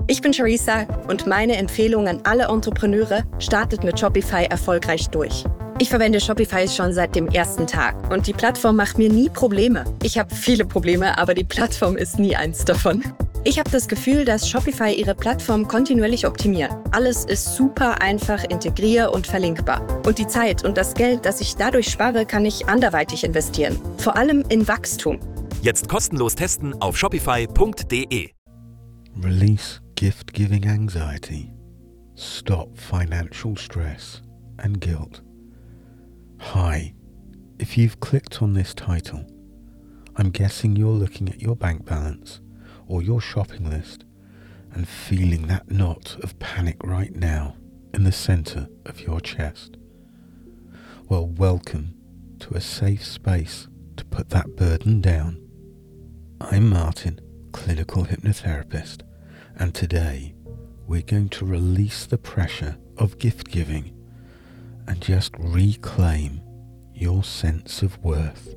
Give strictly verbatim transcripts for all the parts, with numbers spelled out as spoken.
Ich bin Charissa und meine Empfehlung an alle Entrepreneure: startet mit Shopify erfolgreich durch. Ich verwende Shopify schon seit dem ersten Tag und die Plattform macht mir nie Probleme. Ich habe viele Probleme, aber die Plattform ist nie eins davon. Ich habe das Gefühl, dass Shopify ihre Plattform kontinuierlich optimiert. Alles ist super einfach integrier- und verlinkbar. Und die Zeit und das Geld, das ich dadurch spare, kann ich anderweitig investieren. Vor allem in Wachstum. Jetzt kostenlos testen auf shopify punkt de. Release gift-giving anxiety. Stop financial stress and guilt. Hi, if you've clicked on this title, I'm guessing you're looking at your bank balance or your shopping list and feeling that knot of panic right now in the centre of your chest. Well, welcome to a safe space to put that burden down. I'm Martin, clinical hypnotherapist, and today we're going to release the pressure of gift giving and just reclaim your sense of worth.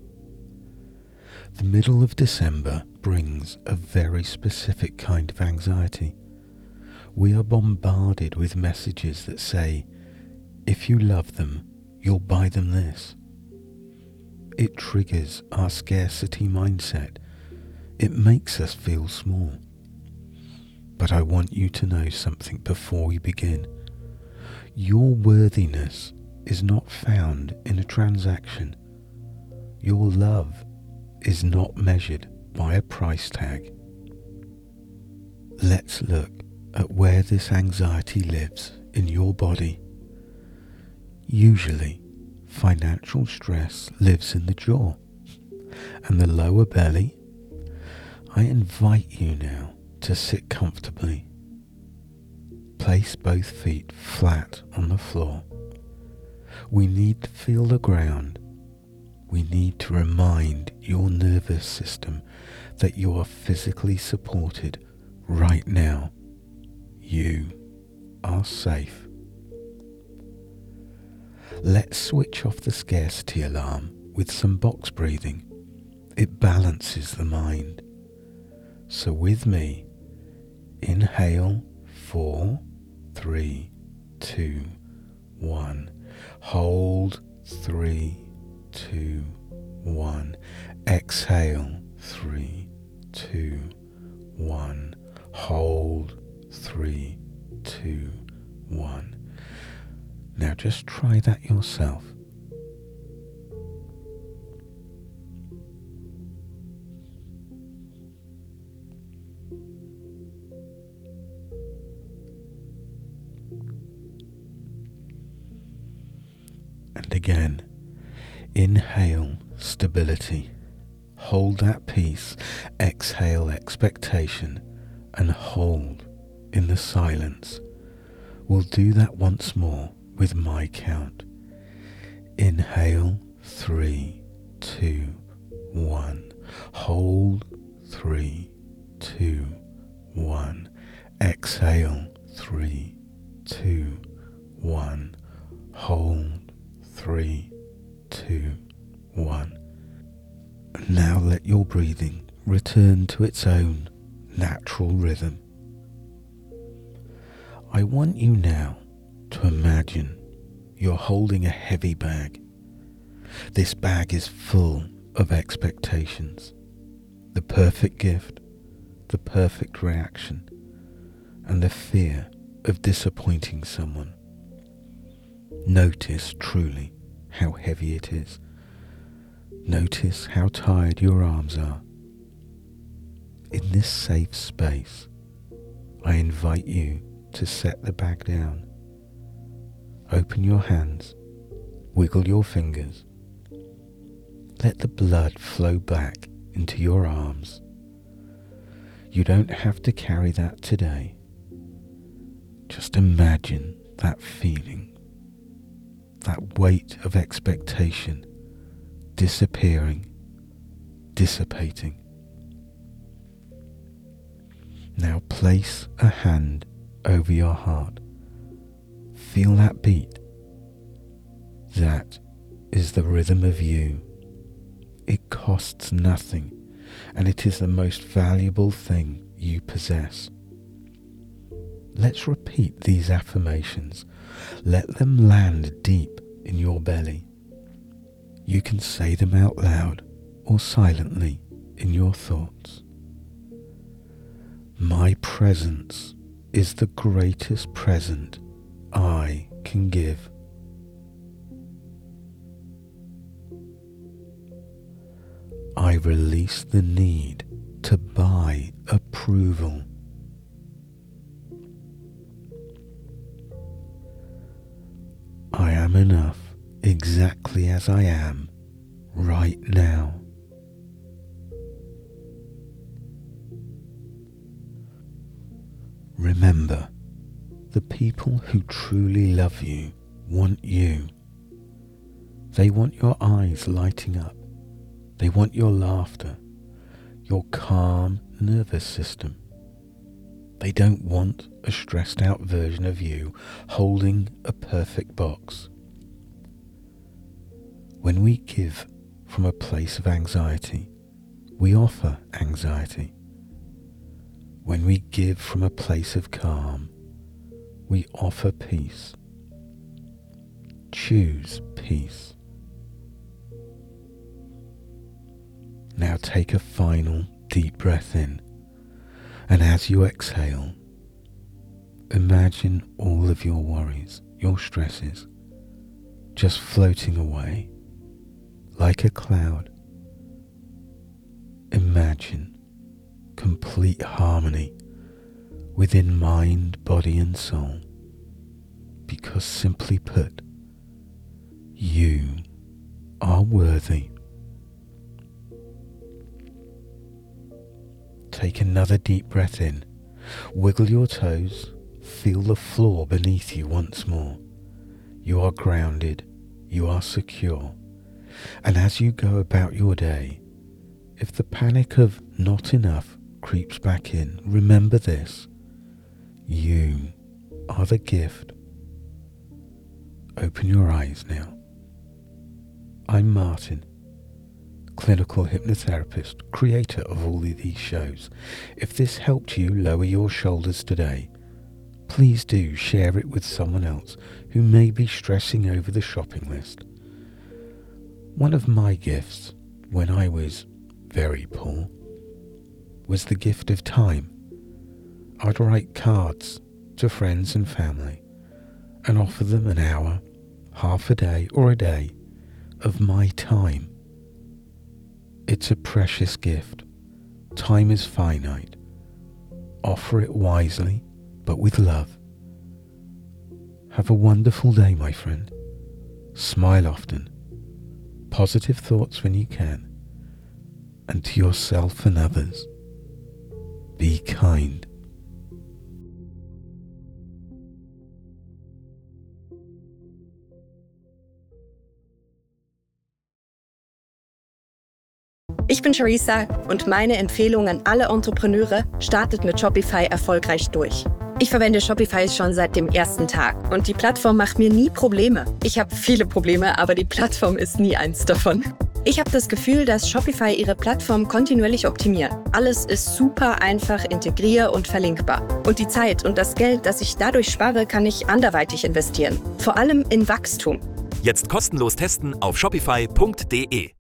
The middle of December brings a very specific kind of anxiety. We are bombarded with messages that say, if you love them, you'll buy them this. It triggers our scarcity mindset. It makes us feel small. But I want you to know something before we begin. Your worthiness is not found in a transaction. Your love is not measured by a price tag. Let's look at where this anxiety lives in your body. Usually, financial stress lives in the jaw and the lower belly. I invite you now to sit comfortably. Place both feet flat on the floor. We need to feel the ground. We need to remind your nervous system that you are physically supported right now. You are safe. Let's switch off the scarcity alarm with some box breathing. It balances the mind. So with me, inhale, four, three, two, one. Hold, three, two, one. Exhale, three, two, one. Hold, three, two, one. Now just try that yourself. And again, inhale stability, hold that peace, exhale expectation, and hold in the silence. We'll do that once more with my count. Inhale, three, two, one. Hold, three, two, one. Exhale, three, two, one. Hold, three, two, one. Now let your breathing return to its own natural rhythm. I want you now to imagine you're holding a heavy bag. This bag is full of expectations. The perfect gift, the perfect reaction, and the fear of disappointing someone. Notice truly how heavy it is. Notice how tired your arms are. In this safe space, I invite you to set the bag down. Open your hands, wiggle your fingers. Let the blood flow back into your arms. You don't have to carry that today. Just imagine that feeling, that weight of expectation disappearing, dissipating. Now place a hand over your heart. Feel that beat. That is the rhythm of you. It costs nothing, and it is the most valuable thing you possess. let's repeat these affirmations. Let them land deep in your belly. You can say them out loud or silently in your thoughts. My presence is the greatest present I can give. I release the need to buy approval. I am enough exactly as I am right now. Remember, the people who truly love you want you. They want your eyes lighting up. They want your laughter, your calm nervous system. They don't want a stressed out version of you holding a perfect box. When we give from a place of anxiety, we offer anxiety. When we give from a place of calm, we offer peace. Choose peace. Now take a final deep breath in, and as you exhale, imagine all of your worries, your stresses, just floating away like a cloud. Imagine complete harmony within mind, body and soul, because simply put, you are worthy. Take another deep breath in, wiggle your toes, feel the floor beneath you once more. You are grounded, you are secure, and as you go about your day, if the panic of not enough creeps back in, remember this: you are the gift. Open your eyes now. I'm Martin, clinical hypnotherapist, creator of all of these shows. If this helped you lower your shoulders today, please do share it with someone else who may be stressing over the shopping list. One of my gifts when I was very poor was the gift of time. I'd write cards to friends and family and offer them an hour, half a day or a day of my time. It's a precious gift. Time is finite. Offer it wisely, but with love. Have a wonderful day, my friend. Smile often. Positive thoughts when you can. And to yourself and others, be kind. Ich bin Charissa und meine Empfehlung an alle Entrepreneure: startet mit Shopify erfolgreich durch. Ich verwende Shopify schon seit dem ersten Tag und die Plattform macht mir nie Probleme. Ich habe viele Probleme, aber die Plattform ist nie eins davon. Ich habe das Gefühl, dass Shopify ihre Plattform kontinuierlich optimiert. Alles ist super einfach integrier- und verlinkbar. Und die Zeit und das Geld, das ich dadurch spare, kann ich anderweitig investieren. Vor allem in Wachstum. Jetzt kostenlos testen auf shopify punkt de.